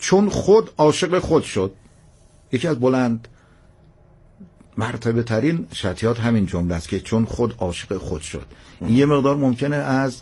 چون خود عاشق خود شد. یکی از بلند مرتبه ترین شطیات همین جمله است که چون خود عاشق خود شد. این یه مقدار ممکنه از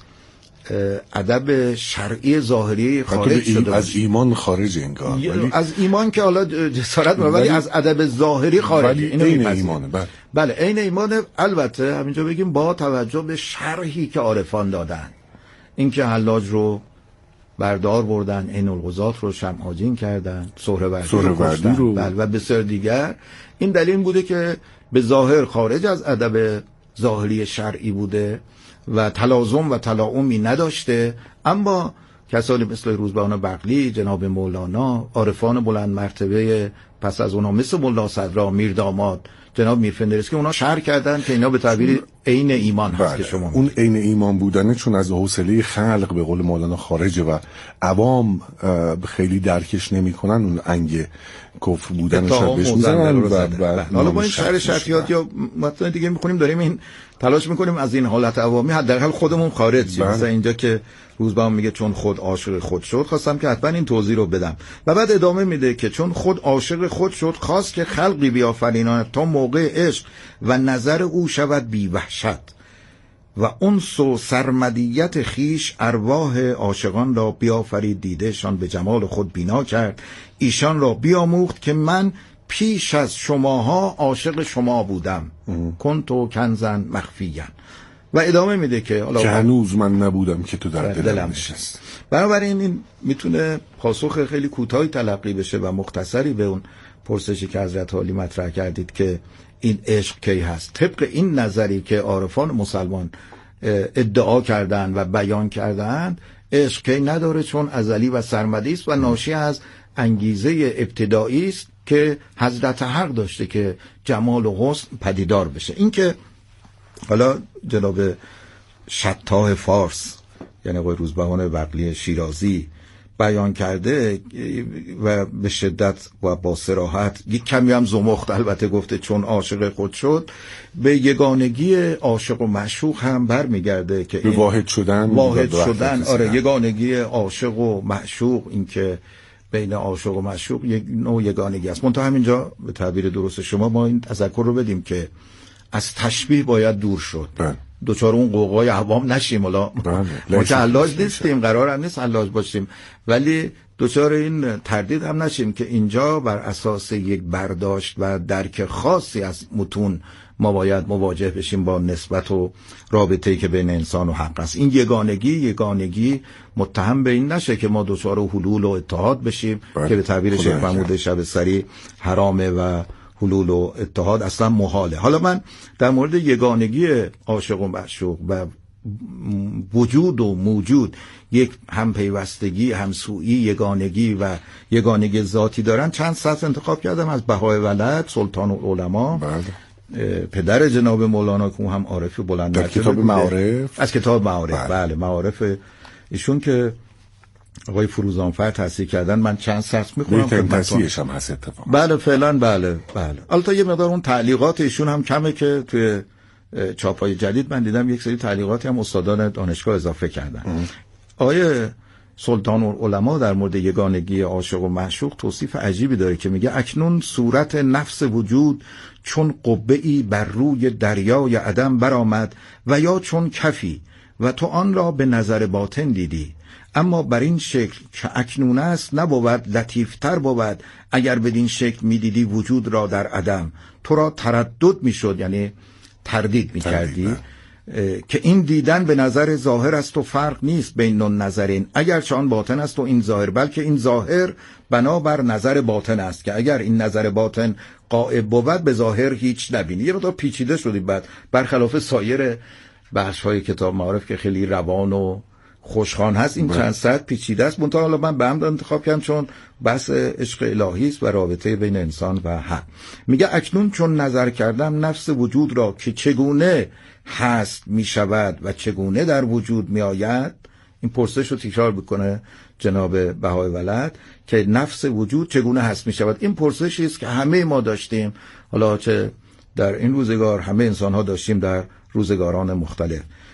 ادب شرعی ظاهری خارج شده، از ایمان خارج انگار، ولی از ایمان که حالا جسارت ولی از ادب ظاهری خارج. این ایمانه. بله عین ایمانه. البته همینجا بگیم با توجه به شرحی که عارفان دادن، اینکه حلاج رو بردار بردن، عین الغزات رو شمعاجین کردن، سهروردی رو بله و بسیار دیگر. این دلیل بوده که به ظاهر خارج از ادب ظاهری شرعی بوده و تلازم و تلاعومی نداشته، اما کسانی مثل روزبهان بقلی، جناب مولانا، عارفان بلند مرتبه پس از اونها مثل ملا صدرا، میرداماد، جناب میرفندرس که اونا شرح کردن که اینا به تعبیر عین ایمان هست. که شما اون عین ایمان بودنه چون از حوصله خلق به قول مولانا خارجه و عوام خیلی درکش نمیکنن، اون انگ کفر بودنش بهش میزنن و حالا با این شرح شرطیات یا متن دیگه میکنیم داریم این تلاش میکنیم از این حالت عوامی حداقل خودمون خارج شیم. مثلا اینجا که روزبهم میگه چون خود عاشق خود شد، خواستم که حتما این توضیح رو بدم. و بعد ادامه میده که چون خود عاشق خود شد خواست که خلقی بیافریند تا موقع عشق و نظر او شود بی وحشت و انس و سرمدیت خیش ارواح عاشقان را بیافرید، دیدهشان به جمال خود بینا کرد، ایشان را بیاموخت که من پیش از شماها عاشق شما بودم، کنتو کنزن مخفیًا. و ادامه میده که هنوز من نبودم که تو در دلم نشست. بنابراین این میتونه پاسخ خیلی کوتاهی تلقی بشه و مختصری به اون پرسشی که حضرت عالی مطرح کردید که این عشق کی هست. طبق این نظری که عارفان مسلمان ادعا کردن و بیان کردن، عشق کی نداره، چون ازلی و سرمدی است و ناشی از انگیزه ابتدایی است که حضرت حق داشته که جمال و حسن پدیدار بشه. این که حالا جناب شطاح فارس یعنی آقای روزبهان بقلی شیرازی بیان کرده و به شدت و با صراحت، یک کمی هم زمخت البته گفته چون عاشق خود شد، به یگانگی عاشق و معشوق هم برمیگرده که به واحد شدن آره یگانگی عاشق و معشوق، این که بین عاشق و معشوق یک نوع یگانگی است. منتها همینجا به تعبیر درست شما ما این تذکر رو بدیم که از تشبیه باید دور شد. دوچار اون قوقای عوام نشیم. حالا ما که حلاج نیستیم، قرار هم نیست حلاج باشیم، ولی دوچار این تردید هم نشیم که اینجا بر اساس یک برداشت و درک خاصی از متون ما باید مواجه بشیم با نسبت و رابطه‌ای که بین انسان و حق است. این یگانگی متهم به این نشه که ما دوچار حلول و اتحاد بشیم که به تعبیر شیخ محمود شبستری حرامه و حلول و اتحاد اصلا محاله. حالا من در مورد یگانگی عاشق و معشوق و وجود و موجود یک همپیوستگی، همسویی، یگانگی و یگانگی ذاتی دارن چند سطر انتخاب کردم از بهای ولد سلطان العلماء، پدر جناب مولانا که هم عارف بلند در کتاب معارف، از کتاب معارف. بله معارف ایشون که آقای فروزانفر تحصیل کردن. من چند سطر میخونم که تصحیحش هم هست اتفاقا. بله فعلا بله. البته یه مقدار اون تعلیقات ایشون هم کمه که توی چاپای جدید من دیدم یک سری تعلیقاتی هم استادان دانشگاه اضافه کردن. آقای سلطان العلماء در مورد یگانگی عاشق و معشوق توصیف عجیبی داره که میگه اکنون صورت نفس وجود چون قبه‌ای بر روی دریای عدم برآمد و یا چون کفی و تو آن را به نظر باطن دیدی، اما بر این شکل که اکنون است نبود، لطیفتر بود اگر بدین شکل میدیدی وجود را در عدم، تو را تردد میشد، یعنی تردید میکردی که این دیدن به نظر ظاهر است و فرق نیست بین اون نظرین، اگر چون باطن است و این ظاهر، بلکه این ظاهر بنابر نظر باطن است که اگر این نظر باطن غائب بود به ظاهر هیچ نبینی. یه مقدار پیچیده شدیم بعد برخلاف سایر بخش‌های کتاب معارف که خیلی روان و خوشخوان هست، این چند سطر پیچیده است. منتها حالا من به عمد انتخاب کردم چون بحث عشق الهی است و رابطه بین انسان و حق. میگه اکنون چون نظر کردم نفس وجود را که چگونه هست میشود و چگونه در وجود میآید، این پرسش رو تکرار بکنه جناب بهای ولد که نفس وجود چگونه هست میشود. این پرسشی است که همه ما داشتیم، حالا چه در این روزگار همه انسان ها داشتیم در روزگاران مختلف.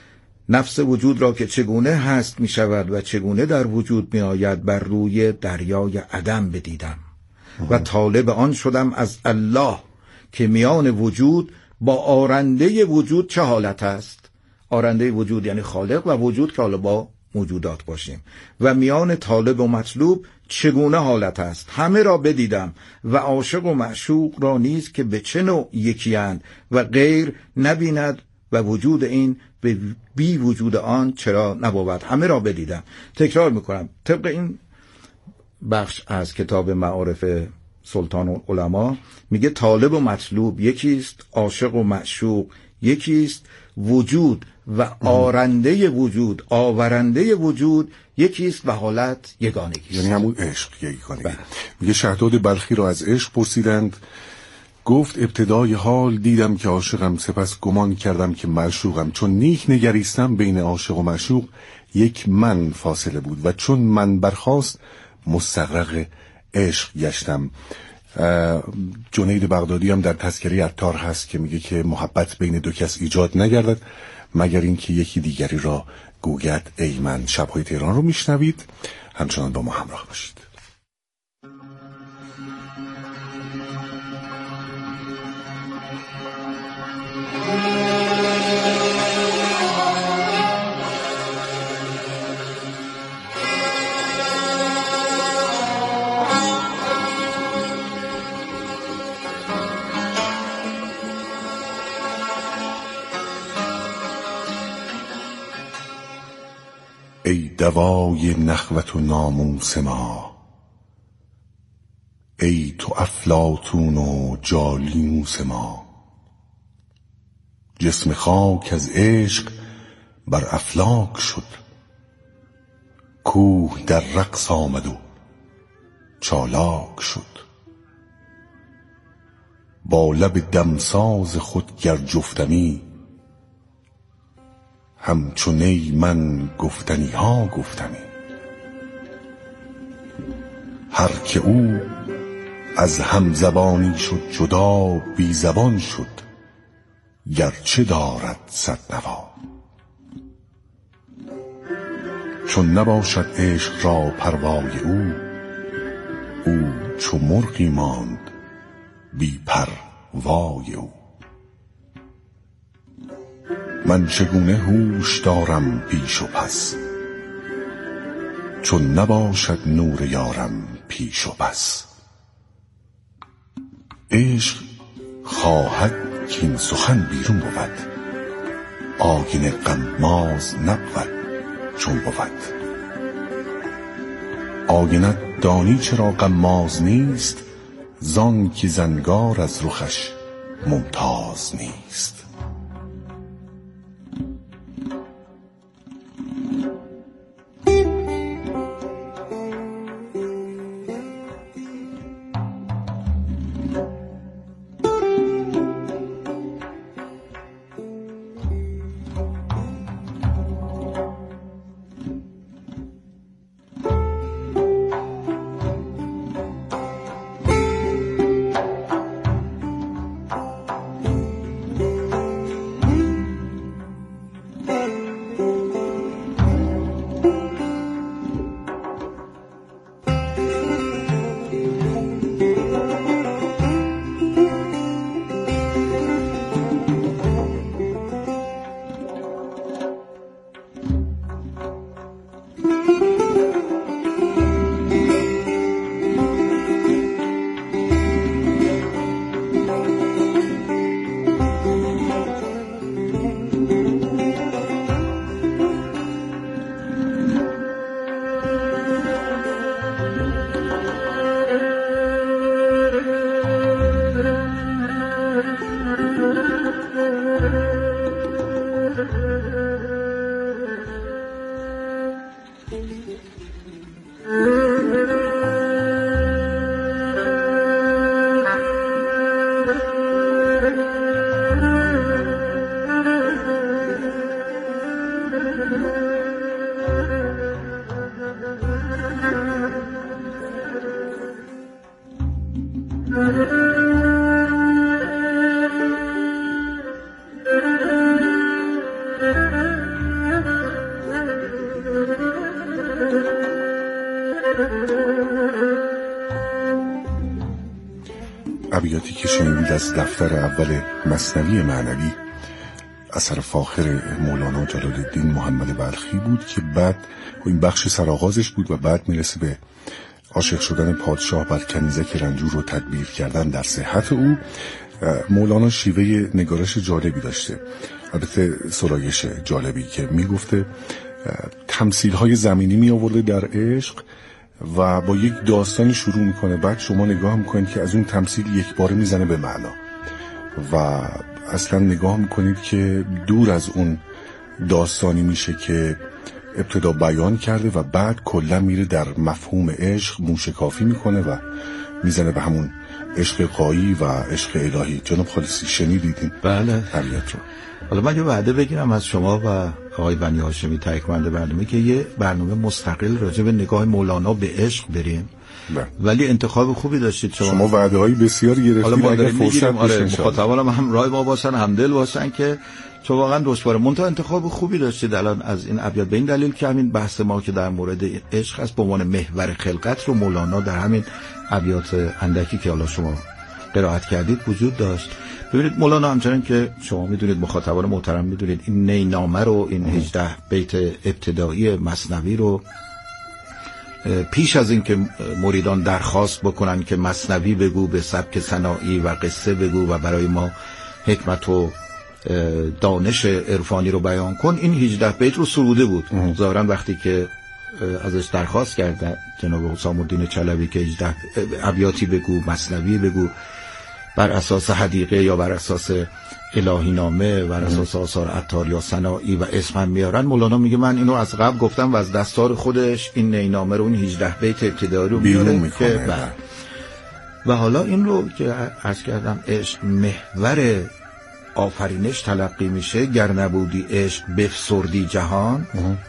نفس وجود را که چگونه هست می شود و چگونه در وجود می آید بر روی دریای عدم بدیدم و طالب آن شدم از الله که میان وجود با آرنده وجود چه حالت است. آرنده وجود یعنی خالق و وجود که حالا با موجودات باشیم و میان طالب و مطلوب چگونه حالت است. همه را بدیدم و عاشق و معشوق را نیز که به چه نوع یکی‌اند و غیر نبیند و وجود این به بی وجود آن چرا نبود. همه را بدیدم. تکرار میکنم طبق این بخش از کتاب معارف سلطان العلماء میگه طالب و مطلوب یکیست، عاشق و معشوق یکیست، وجود و آرنده وجود، آورنده وجود یکیست و حالت یگانگی، یعنی همون عشق یگانگی. میگه شهداد بلخی را از عشق پرسیدند، گفت ابتدای حال دیدم که عاشقم، سپس گمان کردم که معشوقم. چون نیک نگریستم بین عاشق و معشوق یک من فاصله بود و چون من برخاست مستغرق عشق گشتم. جنید بغدادی هم در تذکره عطار هست که میگه که محبت بین دو کس ایجاد نگردد مگر اینکه یکی دیگری را گوید ای من. شب‌های تهران رو میشنوید، همچنان با ما همراه باشید. ای دوای نخوت و ناموس ما، ای تو افلاطون و جالینوس ما. جسم خاک از عشق بر افلاک شد، کوه در رقص آمد و چالاک شد. با لب دمساز خود گر جفتمی، همچو نی من گفتنی ها گفتمی. هر که او از همزبانی شد جدا، بی زبان شد گرچه دارد صد نوا. چون نباشد عشق را پروای او، او چو مرغی ماند بی پروای او. من چگونه هوش دارم پیش و پس، چون نباشد نور یارم پیش و پس. عشق خواهد که این سخن بیرون بود، آینه غماز نبود چون بود. آینه دانی چرا غماز نیست، زان که زنگار از رخش ممتاز نیست. ابیاتی که شنیدید از دفتر اول مثنوی معنوی اثر فاخر مولانا جلال الدین محمد بلخی بود که بعد این بخش سرآغازش بود و بعد میرسه به عاشق شدن پادشاه بر کنیزک رنجور رو تدبیر کردن در صحت او. مولانا شیوه نگارش جالبی داشته، البته سرایش جالبی، که میگفته تمثیل‌های زمینی می آورده در عشق و با یک داستانی شروع میکنه، بعد شما نگاه میکنید که از اون تمثیل یک باره میزنه به معنا و اصلا نگاه میکنید که دور از اون داستانی میشه که ابتدا بیان کرده و بعد کلا میره در مفهوم عشق موشکافی میکنه و میزنه به همون عشق غایی و عشق الهی. جناب خالصی شنیدید این بله حقیقت رو؟ حالا من یه وعده بگیرم از شما و آقای بنی هاشمی تهیه کننده برنامه که یه برنامه مستقل راجع به نگاه مولانا به عشق بریم. ولی انتخاب خوبی داشتید شما وعده‌های بسیار گرفتید. اگه فرصت بشه مخاطبانم همراه ما باشن، همدل باشن که چون واقعا دشواره. منتها انتخاب خوبی داشتید الان از این ابیات، به این دلیل که همین بحث ما که در مورد عشق است به عنوان محور خلقت رو مولانا در همین ابیات اندکی که حالا شما قرائت کردید وجود داشت. ببینید مولانا همچنان که شما میدونید، مخاطبان محترم میدونید، این نینامه رو، این 18 بیت ابتدایی مثنوی رو پیش از این که مریدان درخواست بکنن که مثنوی بگو به سبک سنایی و قصه بگو و برای ما حکمت و دانش عرفانی رو بیان کن، این 18 بیت رو سروده بود. ظاهرا وقتی که ازش درخواست کردن جناب حسام الدین چلوی که 18 ابیاتی بگو، مثنوی بگو بر اساس حدیقه یا بر اساس الهی نامه، بر اساس آثار عطار یا سنایی و اسم هم میارن، مولانا میگه من اینو از قبل گفتم و از دستار خودش این نینامه رو، این 18 بیت ابتدایی رو میاره که و حالا این رو که عرض کردم عشق محور آفرینش تلقی میشه. گر نبودی عشق بفسردی جهان.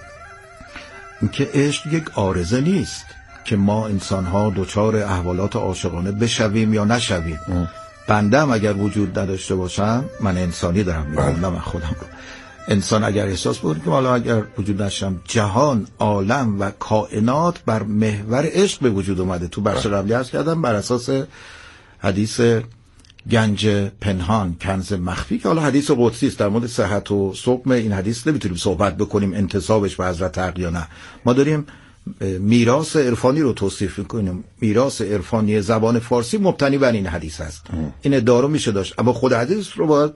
این که عشق یک عارضه نیست که ما انسان‌ها دوچار احوالات عاشقانه بشویم یا نشویم. بنده هم اگر وجود نداشته باشم، من انسانی دارم میگم، نه من خودم رو، انسان اگر احساس بود که حالا اگر وجود نشم، جهان، عالم و کائنات بر محور عشق به وجود اومده. تو بخش قبلی عرض کردم بر اساس حدیث گنج پنهان، کنز مخفی، که حالا حدیث قدسی است. در مورد صحت و سقم این حدیث نمیتونیم صحبت بکنیم انتسابش به حضرت حق یا نه. ما داریم میراث عرفانی رو توصیف میکنیم. میراث عرفانی زبان فارسی مبتنی بر این حدیث است. این ادعا رو میشه داشت، اما خود حدیث رو باید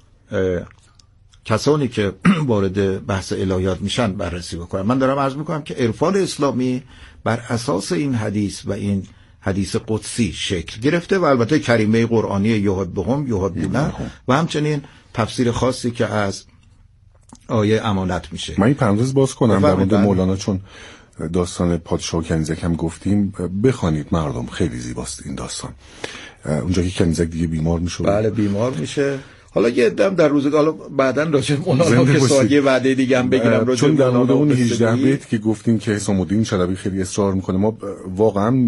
کسانی که وارد بحث الهیات میشن بررسی بکنن. من دارم عرض میکنم که عرفان اسلامی بر اساس این حدیث و این حدیث قدسی شکل گرفته و البته کریمه قرآنی یحبهم یحبونه و همچنین تفسیر خاصی که از آیه امانت میشه. من این پرانتز باز کنم در مورد مولانا، چون داستان پادشاه و کنیزک هم گفتیم، بخوانید مردم، خیلی زیباست این داستان. اونجا که کنیزک دیگه بیمار میشه. بله بیمار میشه. حالا یه دم در روزگار، حالا بعداً راجع به مولانا که سوالی وعده دیگه هم بگیرم راجع چون در مورد اون 18 بیت که گفتیم که حسام الدین چلوی خیلی اصرار میکنه، ما واقعا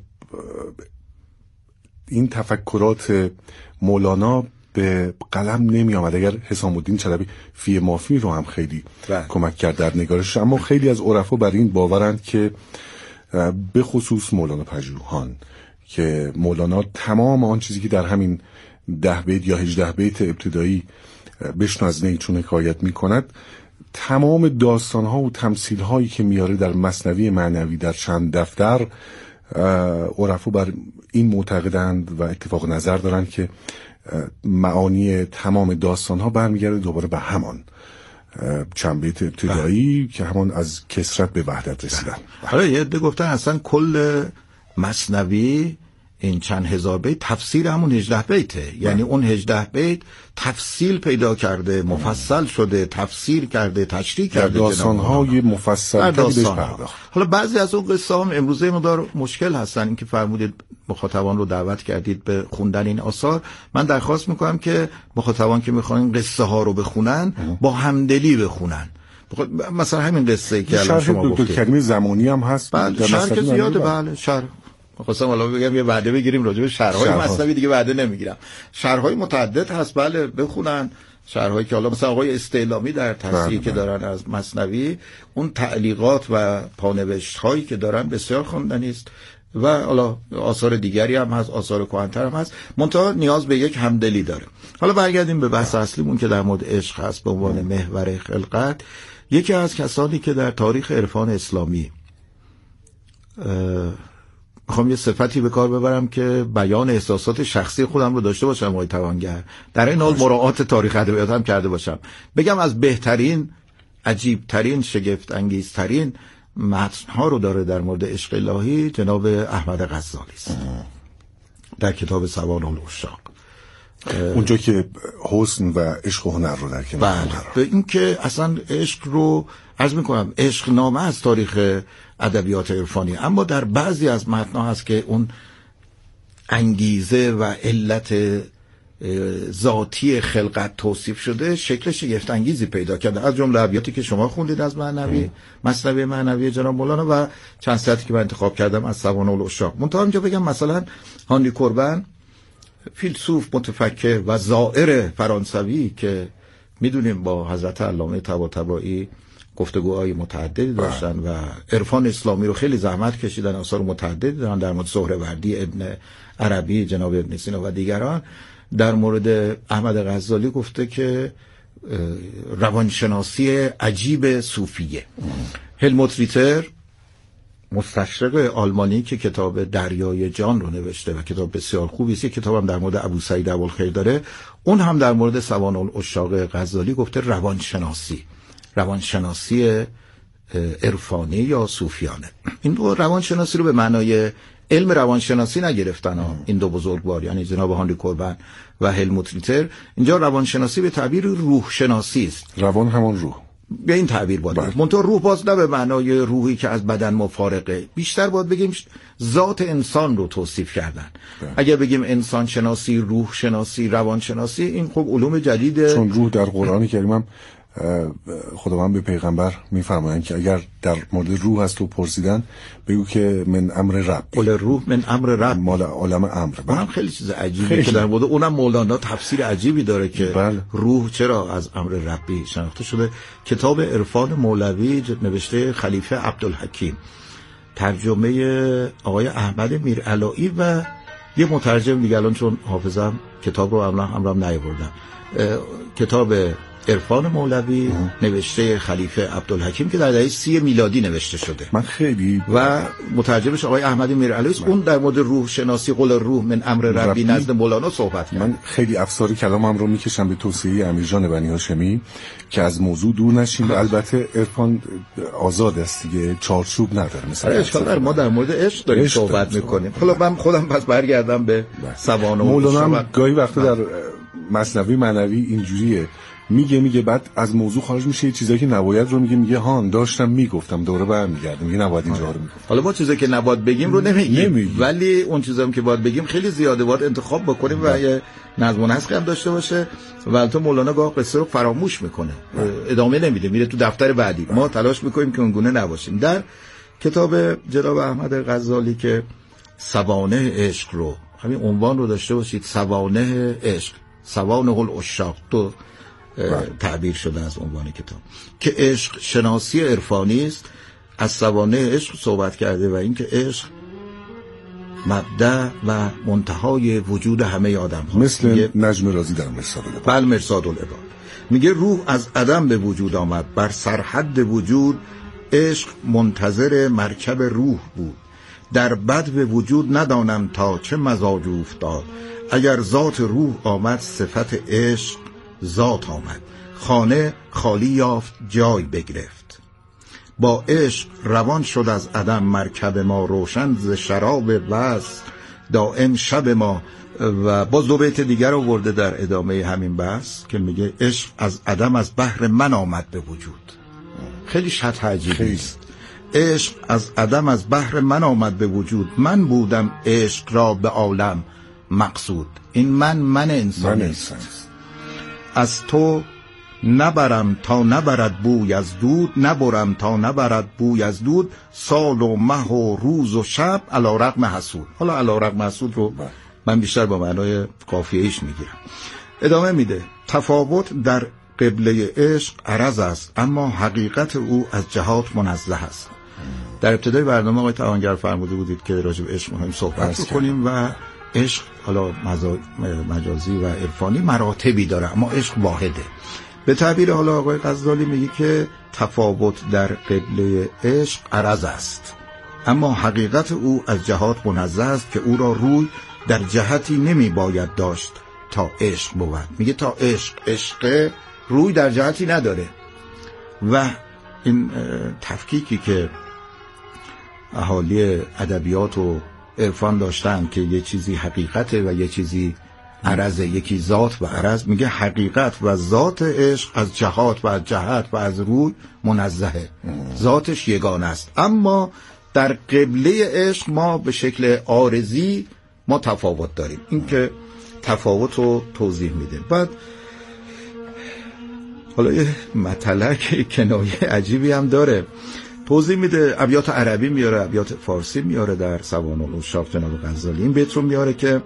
این تفکرات مولانا به قلم نمی آمد. اگر حسام الدین چلوی فی مافی رو هم خیلی کمک کرد در نگارش، اما خیلی از عرفا بر این باورند که به خصوص مولانا پژوهان که مولانا تمام آن چیزی که در همین 10 بیت یا 18 بیت ابتدایی بشنو از نی چون حکایت می کند، تمام داستانها و تمثیلهایی که میاره در مثنوی معنوی در چند دفتر، عرفا بر این معتقدند و اتفاق نظر دارند که معانی تمام داستانها برمیگرده دوباره به همان چند بیت ابتدایی که همان از کثرت به وحدت رسیدن. حالا یه عده گفتن اصلا کل مثنوی این چند هزار بیت تفسیر همون 18 بیته، یعنی اون 18 بیت تفصیل پیدا کرده، مفصل شده، تفسیر کرده، تشریح کرده، داستان‌های مفصل بهش پرداخت. حالا بعضی از اون قصه هم امروزه مقدار مشکل هستن. این که فرمودید مخاطبان رو دعوت کردید به خوندن این آثار، من درخواست میکنم که مخاطبان که میخوان قصه ها رو بخونن با همدلی بخونن. مثلا همین قصه که الان شما گفتید، شرح کلمه زمانی هم هست. بله شرح که زیاده. بله شرح خواستم حالا بگم یه وعده بگیریم راجع به شرح‌های مثنوی، دیگه وعده نمیگیرم. شرح‌های متعدد هست، بله بخونن. شرح‌هایی که حالا مثلا آقای استعلامی در تصحیح که دارن از مثنوی، اون تعلیقات و پانوشت‌هایی که دارن بسیار خواندنی است. و حالا آثار دیگری هم هست، آثار کهن‌تر هم هست، منتها نیاز به یک همدلی داره. حالا برگردیم به بحث اصلیمون که در مورد عشق هست به عنوان محور خلقت. یکی از کسانی که در تاریخ عرفان اسلامی میخوام یه صفتی به کار ببرم که بیان احساسات شخصی خودم رو داشته باشم آقای توانگر، در این حال مراعات تاریخ ادبیات هم کرده باشم، بگم از بهترین، عجیبترین، شگفت انگیزترین متن‌ها رو داره در مورد عشق الهی جناب احمد غزالی است در کتاب سوانح العشاق، اونجا که حسن و عشق و هنر رو در کنار به این که اصلا عشق رو عرض میکنم عشق نامه از تاریخ ادبیات عرفانی، اما در بعضی از متن‌ها هست که اون انگیزه و علت ذاتی خلقت توصیف شده شکل شگفت انگیزی پیدا کرده، از جمله ابیاتی که شما خوندید از معنوی مثنوی معنوی جناب مولانا و چند سطری که من انتخاب کردم از سوانح العشاق. منتها اینجا بگم مثلا هانری کوربن، فیلسوف متفکر و زائر فرانسوی که میدونیم با حضرت علامه طباطبایی گفتگوهای متعددی داشتن و عرفان اسلامی رو خیلی زحمت کشیدن، آثار متعددی دارن در مورد سهروردی، ابن عربی، جناب ابن سینا و دیگران. در مورد احمد غزالی گفته که روانشناسی عجیب صوفیه. هلموت ریتر مستشرق آلمانی که کتاب دریای جان رو نوشته و کتاب بسیار خوبی است، کتابم در مورد ابو سعید ابوالخیر داره، اون هم در مورد سوانح العشاق غزالی گفته روانشناسی عرفانی یا صوفیانه. این دو روانشناسی رو به معنای علم روانشناسی نگرفتن این دو بزرگوار، یعنی جناب هانری کوربن و هلموت ریتر. اینجا روانشناسی به تعبیر روح شناسی است. روان همون روح، به این تعبیر باید. منتها روح باز نه به معنای روحی که از بدن مفارقه، بیشتر باید بگیم ذات انسان رو توصیف کردن. اگر بگیم انسان شناسی، روح شناسی، روان شناسی، این خب علوم جدیده. چون روح در قرآن کریم هم خداوند به پیغمبر میفرمایند که اگر در مورد روح هست و پرسیدن بگو که من امر رب، قل روح من امر رب، مال عالم امر. اونم خیلی چیز عجیبه که در مورد اونم مولانا تفسیر عجیبی داره که روح چرا از امر ربی شناخته شده. کتاب عرفان مولوی نوشته خلیفه عبدالحکیم، ترجمه آقای احمد میرعلایی و یه مترجم دیگه، الان چون حافظم کتاب رو امرم نیاوردم، کتاب عرفان مولوی نوشته خلیفه عبدالحکیم که در دهه 30 میلادی نوشته شده. من خیلی و مترجمش آقای احمد میرعلایی است. اون در مورد روح شناسی قل روح من امر ربی نزد مولانا صحبت کرد. من خیلی افسار کلامم رو میکشم به توصیه امیرجان بنی هاشمی که از موضوع دور نشیم. البته عرفان آزاد است دیگه، چارچوب نداره. مثلا ما در مورد عشق داریم صحبت میکنیم. حالا من خودم پس برگردم به سوانح مولانا. گاهی وقتا در مثنوی معنوی اینجوریه، میگه بعد از موضوع خارج میشه، چیزایی که نباید رو میگه هان داشتم میگفتم، دوره برمیگردم میگه نباید اینجا رو میگفتم. حالا ما چیزایی که نباید بگیم رو نمیگیم، ولی اون چیزایی که باید بگیم خیلی زیاده، باید انتخاب بکنیم و یه نظم و نسق هم داشته باشه. و البته مولانا گاه قصه رو فراموش میکنه، ادامه نمیده، میره تو دفتر بعدی. ما تلاش میکنیم که اونگونه نباشیم. در کتاب جناب احمد غزالی که سوانح عشق رو، همین عنوان رو داشته باشید، سوانح عشق، سوانح العشاق، تو تعبیر شده از عنوان کتاب، که عشق شناسی عرفانی است. از سوانح عشق صحبت کرده و اینکه عشق مبدأ و منتهای وجود همه آدم هست. مثل نجم رازی در مرصاد العباد. بله، مرصاد العباد میگه روح از عدم به وجود آمد، بر سرحد وجود عشق منتظر مرکب روح بود. در بد به وجود ندانم تا چه مزاج افتاد، اگر ذات روح آمد صفت عشق ذات آمد. خانه خالی یافت جای بگرفت، با عشق روان شد از عدم مرکب ما، روشن ز شراب وصل دائم شب ما. و باز دو بیت دیگر آورده در ادامه همین بحث که میگه عشق از عدم از بحر من آمد به وجود. خیلی شطح عجیبی است. عشق از عدم از بحر من آمد به وجود، من بودم عشق را به عالم مقصود. این من انسان است. از تو نبرم تا نبرد بوی از دود، نبرم تا نبرد بوی از دود، سال و مه و روز و شب علی رغم حسود. حالا علی رغم حسود رو من بیشتر با معنای قافیه‌ایش میگیرم. ادامه میده، تفاوت در قبله عشق عرض است، اما حقیقت او از جهات منزه است. در ابتدای برنامه آقای توانگر فرموده بودید که راجع به عشق مهم صحبت کنیم و عشق حالا مجازی و عرفانی مراتبی داره، اما عشق واحده. به تعبیر حالا آقای غزالی میگه که تفاوت در قبله عشق عرض است، اما حقیقت او از جهات منزه است که او را روی در جهتی نمی باید داشت تا عشق بود. میگه تا عشق روی در جهتی نداره. و این تفکیکی که اهالی ادبیات و عرفان داشتن که یه چیزی حقیقته و یه چیزی عرضه، یکی ذات و عرض، میگه حقیقت و ذات عشق از جهات و از جهت و از روی منزهه، ذاتش یگانه است، اما در قبله عشق ما به شکل عارضی ما تفاوت داریم. این که تفاوت رو توضیح میده. بعد حالا یه مطلق کنایه عجیبی هم داره، توضیح میده، ابیات عربی میاره، ابیات فارسی میاره در سوانح العشاق جناب غزالی. این بیت رو میاره که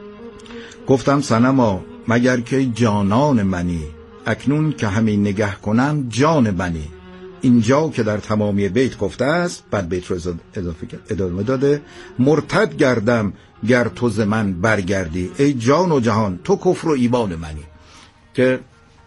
گفتم صنما مگر که جانان منی، اکنون که همین نگه کنم جان منی. اینجا که در تمامی بیت گفته است، بعد بیت رو ادامه داده، مرتد گردم گر تو ز من برگردی، ای جان و جهان تو کفر و ایمان منی. که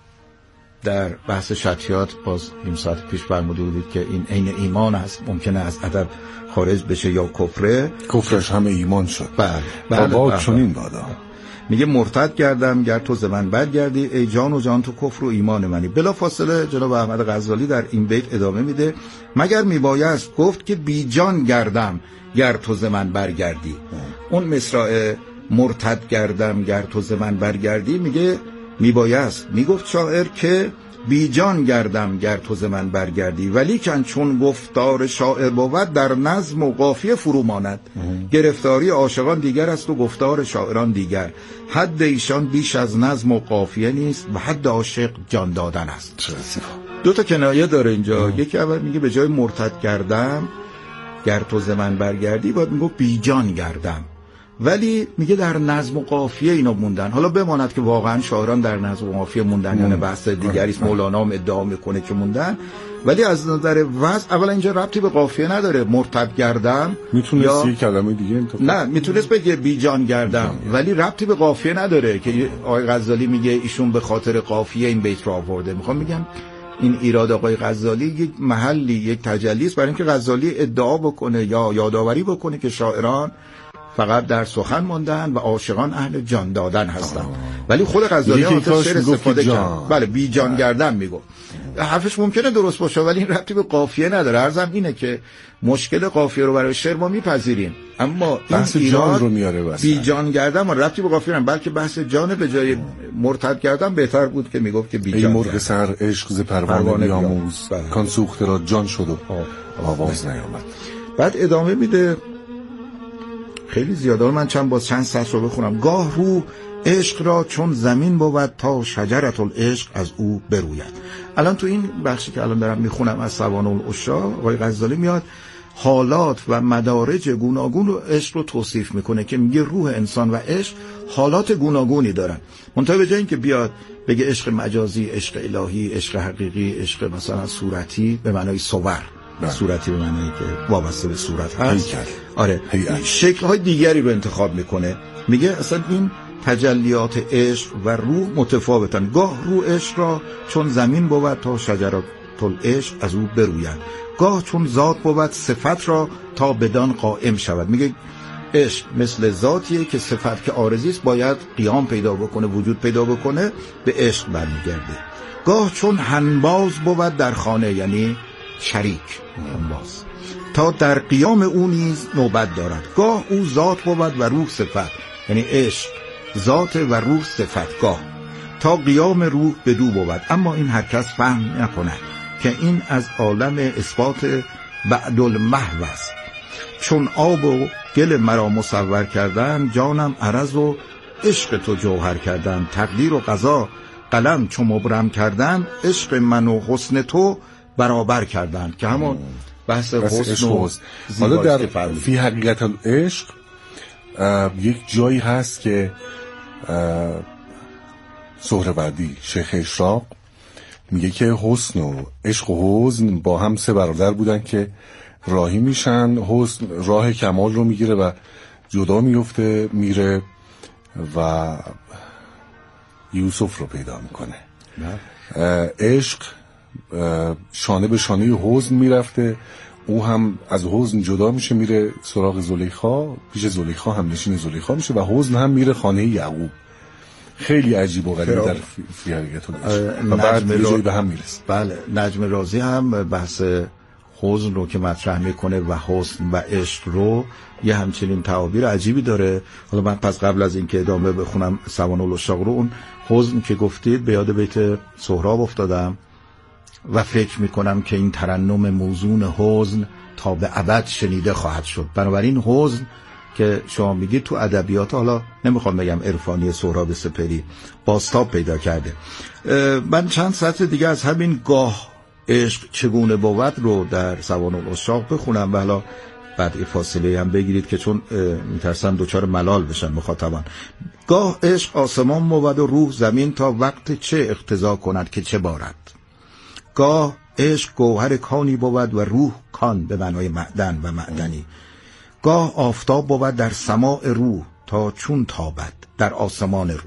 در بحث شطحیات باز نیم ساعت پیش فرموده بودید که این عین ایمان است، ممکنه از ادب خارج بشه یا کفرش همه ایمان شد. بله چنین بادا. میگه مرتد گردم گر تو ز من برگردی، ای جان و جان تو کفر و ایمان منی. بلا فاصله جناب احمد غزالی در این بیت ادامه میده، مگر میبایست گفت که بی جان گردم گر تو ز من برگردی. اون مصرع مرتد گردم گر تو ز من برگردی میگه میبایست میگفت شاعر که بی جان گردم گر تو ز من برگردی، ولی کن چون گفتار شاعر بود در نظم و قافیه فرو ماند. گرفتاری عاشقان دیگر است و گفتار شاعران دیگر، حد ایشان بیش از نظم و قافیه نیست و حد عاشق جان دادن است. دو تا کنایه داره اینجا. یکی اول میگه به جای مرتد گردم گر تو ز من برگردی باید میگه بی جان گردم، ولی میگه در نظم و قافیه اینا موندن. حالا بماند که واقعا شاعران در نظم و قافیه موندن یعنی بحث دیگری است، مولانا هم ادعا میکنه که موندن، ولی از نظر وضع اولا اینجا ربطی به قافیه نداره. مرتد گردم میتونست یه کلمه دیگه انتخاب، نه میتونست بگه بی جان گردم، ولی ربطی به قافیه نداره که آقای غزالی میگه ایشون به خاطر قافیه این بیت رو آورده. میخوام بگم این ایراد آقای غزالی یک محلی، یک تجلی است برای اینکه غزالی ادعا بکنه یا یادآوری بکنه که شاعران فقط در سخن موندن و عاشقان اهل جان دادن هستن. ولی خود غزالی هم شعر استفاده کرد. بله بی جان گردن میگفت. حرفش ممکنه درست باشه ولی این ربطی به قافیه نداره. عرضم اینه که مشکل قافیه رو برای شعر ما میپذیریم، اما بحث جان رو میاره واسه بی جان گردن ما ربطی به قافیه نداره، بلکه بحث جان به جای مرتد گردن بهتر بود که میگفت که بی جان. ای مرغ سر عشق ز پروانه بیاموز، کان سوخته را جان شد و آواز نیامد. بعد ادامه میده خیلی زیاده، من چند سطر رو بخونم. گاه رو عشق را چون زمین بود تا شجرت العشق از او بروید. الان تو این بخشی که الان دارم میخونم از سوانح العشاق آقای غزالی میاد حالات و مدارج گوناگون رو عشق رو توصیف میکنه که میگه روح انسان و عشق حالات گوناگونی دارن. منتها به جای اینکه بیاد بگه عشق مجازی، عشق الهی، عشق حقیقی، عشق مثلا صورتی به معنای صور، صورتی به معنی که وابسته به صورت هست، آره شکل‌های دیگری رو انتخاب میکنه. میگه اصلا این تجلیات عشق و روح متفاوتن. گاه روح عشق را چون زمین بود تا شجرات العشق از او بروید، گاه چون ذات بود صفت را تا بدان قائم شود. میگه عشق مثل ذاتیه که صفت که عارضی است باید قیام پیدا بکنه، وجود پیدا بکنه، به عشق برمیگرده. گاه چون هنباز بود در خانه، یعنی شریک هنباز، تا در قیام او نیز نوبت دارد. گاه او ذات بود و روح صفت، یعنی عشق ذات و روح صفت، گاه تا قیام روح بدو بود. اما این هر کس فهم نکنه که این از عالم اثبات بعد المحو است. چون آب و گل مرا مصور کردن، جانم عرض و عشق تو جوهر کردن. تقدیر و قضا قلم چو مبرم کردن، عشق من و حسن تو برابر کردن. که همون بحث حسن و حالا در فی حقیقت العشق یک جایی هست که سهروردی شیخ اشراق میگه که حسن و عشق و حزن با هم سه برادر بودن که راهی میشن، حسن راه کمال رو میگیره و جدا میفته میره و یوسف رو پیدا میکنه. عشق شانه به شانه حزن میرفته، او هم از حزن جدا میشه میره سراغ زلیخا، پیش زلیخا هم نشین زلیخا میشه و حزن هم میره خانه یعقوب. خیلی عجیب و غریب در فیاریتون و بعد یه جایی به هم میرسه. بله، نجم رازی هم بحث حزن رو که مطرح میکنه و حسن و عشق رو یه همچنین تعابیر عجیبی داره. حالا من پس قبل از اینکه ادامه بخونم سوانح العشاق رو، اون حزن که گفتید به یاد بیت سهراب افتادم و فکر میکنم که این ترنم موزون حزن تا به ابد شنیده خواهد شد. بنابراین حزن که شما میگید تو ادبیات، حالا نمیخوام بگم عرفانی، سهراب سپهری بازتاب پیدا کرده. من چند سطر دیگه از همین گاه عشق چگونه بود رو در سوانح العشاق بخونم و حالا بعد فاصله هم بگیرید که چون میترسم دوچار ملال بشن مخاطبان. گاه عشق آسمان بود و روح زمین، تا وقت چه اقتضا کند که چه بارد. گاه عشق گوهر کانی بود و روح کان به معنای معدن و معدنی. گاه آفتاب بود در سماع روح تا چون تابد در آسمان روح.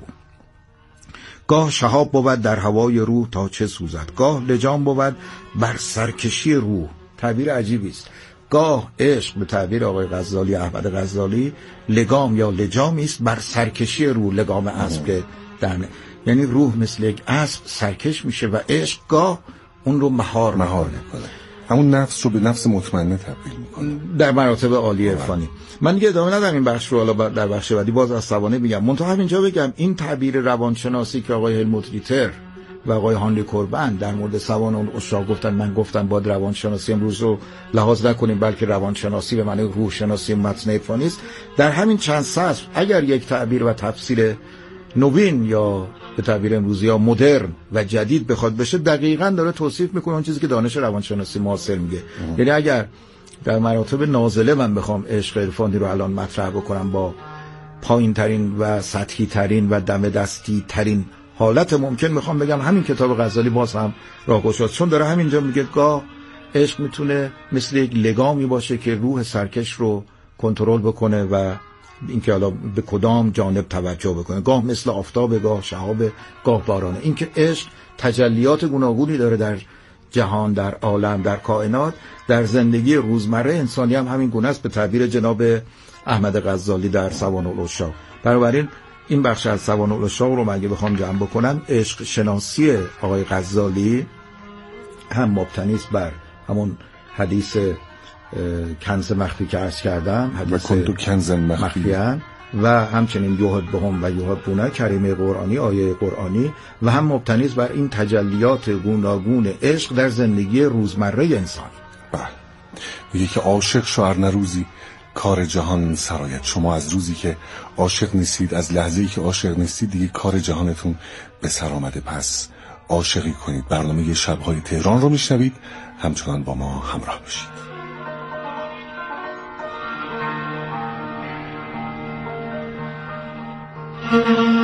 گاه شهاب بود در هوای روح تا چه سوزد. گاه لجام بود بر سرکشی روح. تعبیر عجیبی است. گاه عشق به تعبیر آقای غزالی، احمد غزالی، لگام یا لجامی است بر سرکشی روح. لگام اسب که یعنی روح مثل یک اسب سرکش میشه و عشق گاه اون رو مهار میکنه. همون نفس رو به نفس مطمئنه تبدیل میکنه در مراتب عالی عرفانی. من دیگه ادامه ندارم این بخش رو، حالا در بخش بعدی باز از سوانح میگم. منتها همینجا بگم این تعبیر روانشناسی که آقای هلموت ریتر و آقای هانلی کوربن در مورد سوانح العشاق گفتن، من گفتم باید روانشناسی امروز رو لحاظ نکنیم بلکه روانشناسی به معنی روح شناسی متن عرفانی است. در همین چند سطر اگر یک تعبیر و تفسیر نوین یا به تعبیر امروزی ها مدرن و جدید بخواد بشه، دقیقاً داره توصیف میکنه اون چیزی که دانش روانشناسی معاصر میگه. یعنی اگر در مراتب نازله من بخوام عشق عرفانی رو الان مطرح بکنم با پایین ترین و سطحی ترین و دم دستی ترین حالت ممکن، میخوام بگم همین کتاب غزالی باز هم راهگشاست، چون داره همینجا میگه گاه عشق میتونه مثل یک لگامی باشه که روح سرکش رو کنترل بکنه و اینکه حالا به کدام جانب توجه بکنه. گاه مثل آفتاب، گاه شهاب، گاه بارانه. اینکه عشق تجلیات گوناگونی داره در جهان، در عالم، در کائنات، در زندگی روزمره انسانی هم همین گونه است به تعبیر جناب احمد غزالی در سوانح العشاق. بنابراین این بخش از سوانح العشاق رو من اگه بخوام جمع بکنم، عشق شناسی آقای غزالی هم مبتنی است بر همون حدیث کنز مخفی که عرض کردم، حدیث کنز مخفیان، و همچنین یوهد بهم و یوهد بونه، کریمه قرآنی، آیه قرآنی، و هم مبتنی است بر این تجلیات گوناگون عشق در زندگی روزمره انسان. بله، میگه که عاشق شو روزی کار جهان سرایت. شما از روزی که عاشق نیستید، از لحظه‌ای که عاشق نیستید، دیگه کار جهانتون به سر آمده. پس عاشقی کنید. برنامه شب‌های تهران رو میشنوید، همچنان با ما همراه باشید. Thank you.